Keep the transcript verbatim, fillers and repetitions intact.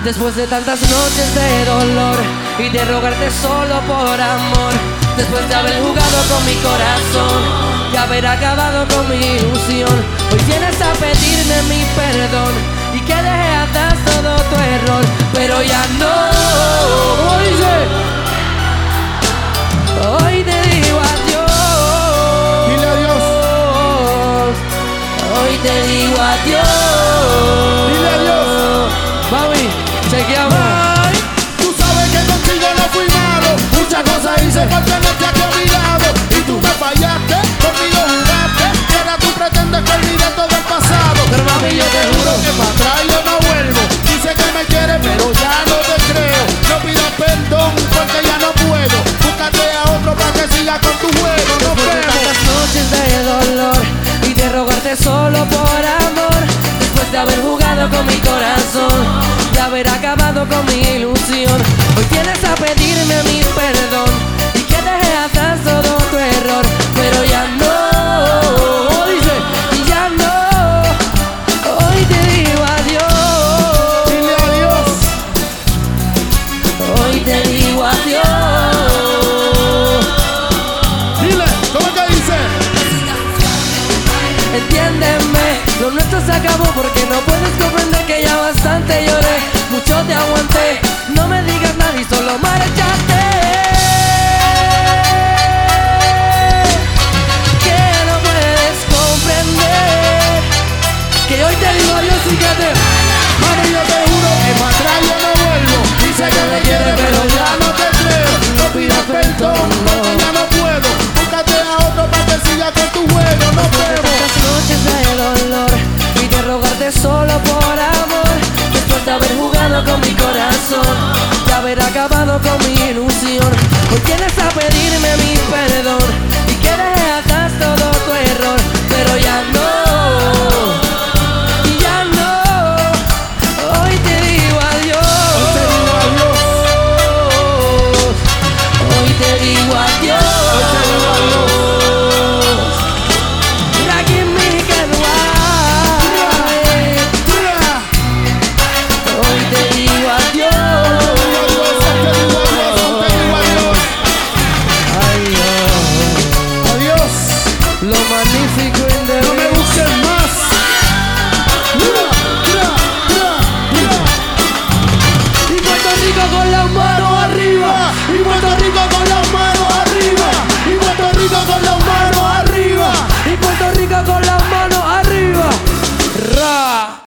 Después de tantas noches de dolor y de rogarte solo por amor, después de haber jugado con mi corazón y haber acabado con mi ilusión, hoy vienes a pedirme mi perdón y que deje atrás todo tu error. Pero ya no, oye, hoy te digo adiós. Dile adiós. Hoy te digo adiós. Dile adiós. Mami, chequeamos. Ay, tú sabes que contigo no fui malo, muchas cosas hice por tenerte aquí a mi lado, y tú me fallaste, conmigo jugaste, y ahora tú pretendes que olvide todo el pasado. Pero mami, yo te juro que para atrás yo no vuelvo. Dice que me quieres pero ya no te creo. No pidas perdón porque ya no puedo. Búscate a otro para que siga con tu juego. Nos Después de vemos. tantas noches de dolor y de rogarte solo por amor, después de haber jugado con mi corazón, de haber acabado con mi ilusión, hoy vienes a pedirme mi perdón y que deje atrás todo tu error. Pero ya no, dice, y ya no, hoy te digo adiós. Dile adiós. Hoy te digo adiós. Dile, ¿cómo que dice? Entiéndeme, lo nuestro se acabó porque no puedes comprender que ya bastante lloré, mucho te aguanté, no me digas nada y solo marchaste. Que no puedes comprender que hoy te digo adiós y que te... Mami, yo te juro que para atrás yo no vuelvo. Dice que me quiere pero ya no te creo. No pidas perdón porque ya no puedo. Búscate a otro para que siga con tu juego. Nos vemos. Tantas noches de dolor y de rogarte solo por amor, después de haber jugado con mi corazón, de haber acabado con mi ilusión, hoy vienes a pedirme mi perdón y que deje atrás todo tu error. Pero ya no, y ya no, hoy te digo adiós. Hoy te digo adiós. Hoy te digo adiós. Hoy te digo adiós. Mira que me quedo ahí. Hoy te digo adiós. Ay, oh. Adiós. Lo magnífico.